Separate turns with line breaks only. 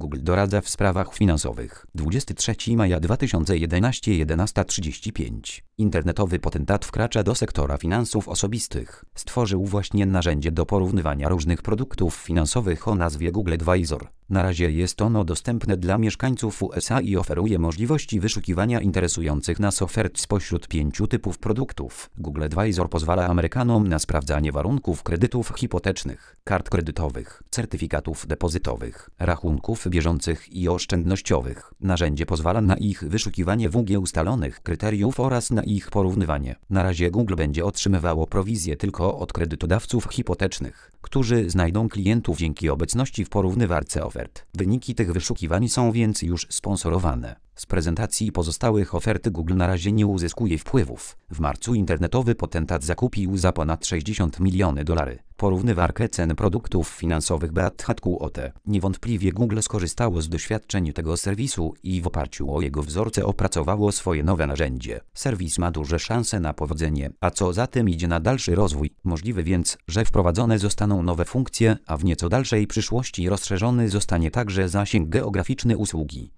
Google doradza w sprawach finansowych. 23 maja 2011, 11:35. Internetowy potentat wkracza do sektora finansów osobistych. Stworzył właśnie narzędzie do porównywania różnych produktów finansowych o nazwie Google Advisor. Na razie jest ono dostępne dla mieszkańców USA i oferuje możliwości wyszukiwania interesujących nas ofert spośród 5 typów produktów. Google Advisor pozwala Amerykanom na sprawdzanie warunków kredytów hipotecznych, kart kredytowych, certyfikatów depozytowych, rachunków bieżących i oszczędnościowych. Narzędzie pozwala na ich wyszukiwanie według ustalonych kryteriów oraz na ich porównywanie. Na razie Google będzie otrzymywało prowizję tylko od kredytodawców hipotecznych, którzy znajdą klientów dzięki obecności w porównywarce ofert. Wyniki tych wyszukiwań są więc już sponsorowane. Z prezentacji pozostałych ofert Google na razie nie uzyskuje wpływów. W marcu internetowy potentat zakupił za ponad $60 miliony porównywarkę cen produktów finansowych BAT-HATQ-OT. Niewątpliwie Google skorzystało z doświadczeń tego serwisu i w oparciu o jego wzorce opracowało swoje nowe narzędzie. Serwis ma duże szanse na powodzenie, a co za tym idzie na dalszy rozwój. Możliwe więc, że wprowadzone zostaną nowe funkcje, a w nieco dalszej przyszłości rozszerzony zostanie także zasięg geograficzny usługi.